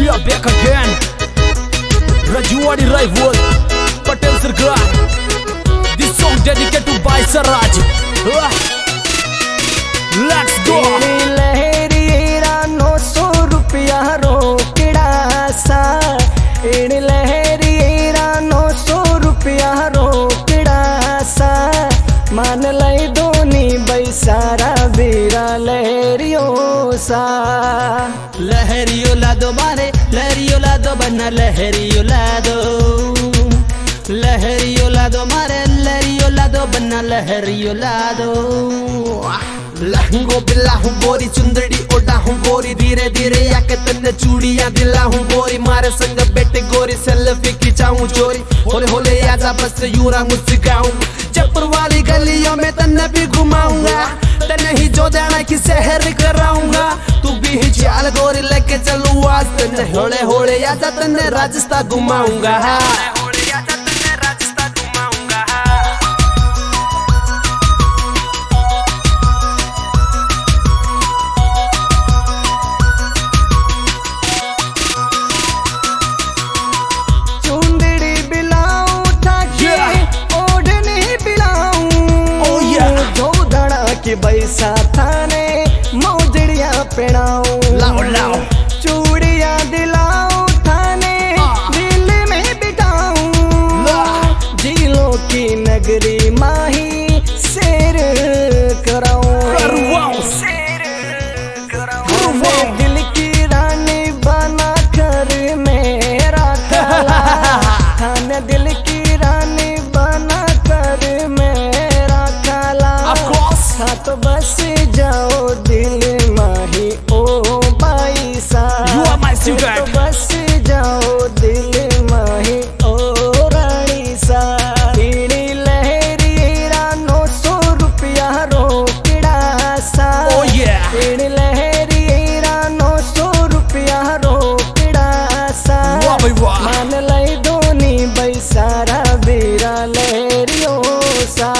we are back again. Rajwadi rival, Patel Sarkar. This song dedicated to Bhai Saraj. Let's go. लहरी 900 रुपया रोकड़ा सा, लहरी 900 रुपया रोकड़ा सा, मान लई दोनी बैसारा बेरा लहरियो सा। लहरियो ला दो मारे, लहरियो ला दो बना, लहरियो ला दो, लहरियो ला दो मारे, लहरियो ला दो बना, लहरियो ला दो। लहंगो बिल्ला हूँ बोरी, चुंदड़ी ओढ़ा हूँ बोरी, धीरे धीरे आके तन्ने चूड़ियाँ दिला हूँ गोरी, मारे संग बेटे गोरी सेल्फी खिंचाऊं चोरी, होले होले आजा बस यूरा मुस्काऊं, जयपुर वाली गलियों में तन्ने भी घुमाऊंगा, तन्ने ही जो जाना की शहर कराऊंगा, तू भी ही चाल गोरी लेके चलूं आज, तन्ने होले होले आजा तन्ने राजस्थान घुमाऊंगा। बैसा थाने मोजड़िया पहनाऊं, लाओ लाओ चूड़िया दिलाऊं थाने, दिल में बिठाऊं, झीलों की नगरी माही शेर कराऊं, शेर कराऊं, दिल की रानी बना कर मेरा काला, थाने दिल की रानी बना कर मेरा काला, हाँ तो बस जाओ दिल माही ओ भाई सा, तो बस जाओ दिल माही ओ रानी सा। तेरी लहरी 900 रुपया रोकड़ा सा, तेरी लहरी 900 रुपया रोकड़ा सा, मान लई दोनी बैसारा बेरा लहरियो सा।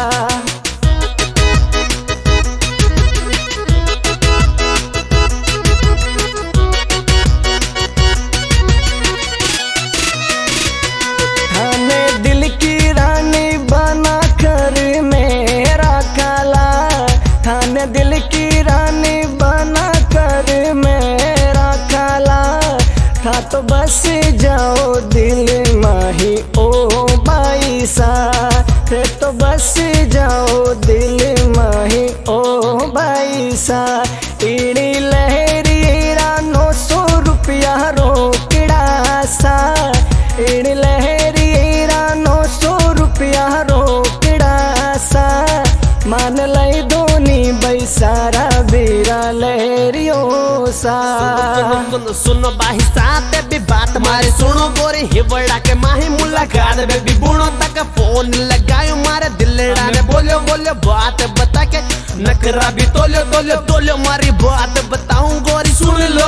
दिल की रानी बना कर मेरा काला, था तो बस जाओ दिल माही ओ भाई सा, फिर तो बस जाओ दिल माही ओ भाई सा। तेरी लहरी 900 रुपया रोकड़ा सा, तेरी लहरी 900 रुपया रोकड़ा सा, मान लई दोनी बैसारा बेरा लहरियो सा। सुनो बाही साथ भी बात मारे, सुनो गोरी हिबड़ा के माही मुलाकात बेबी, बुणो तक फोन लगायो मारे दिलड़ा ने, बोलो बोलो बात बता के नखरा भी तोलो तोलो तोलो, मारी बात बताऊं गोरी सुन लो,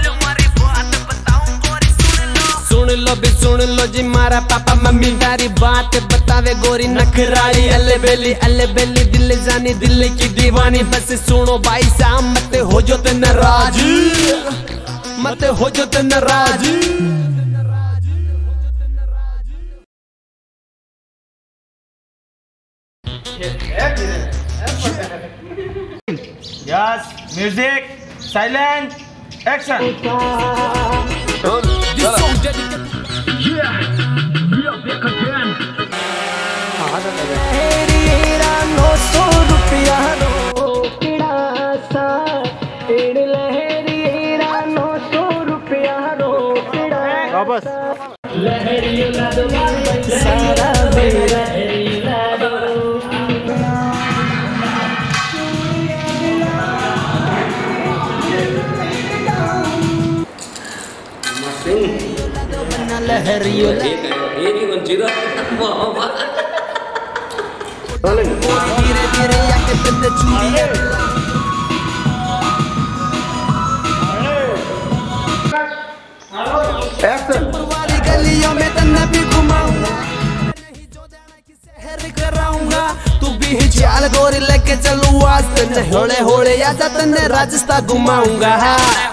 सुन लो जी मारा पापा मम्मी तारी बात बतावे गोरी नखराली, अल्ले बेली दिल जानी दिल की दीवानी, बस सुनो भाई साहब मत हो जो ते नाराज, मत हो जो ते नाराज। Yes, music, silent, action. This song dedicated. Yeah, we are back again. लहरी 900 रुपया रोकड़ा सा, लहरी 900 रुपया रोकड़ा सा, लहरियो ला दो सारा बेरा ला दो। लहरियो धीरे धीरे आके तन्ने चूड़ियाँ वाली गलियों में तन्ने भी घुमाऊंगा, शहर कराऊंगा, तू भी ही चाल गोरी लेके चलूं आज, तन्ने होले होले आजा तन्ने राजस्थान घुमाऊंगा।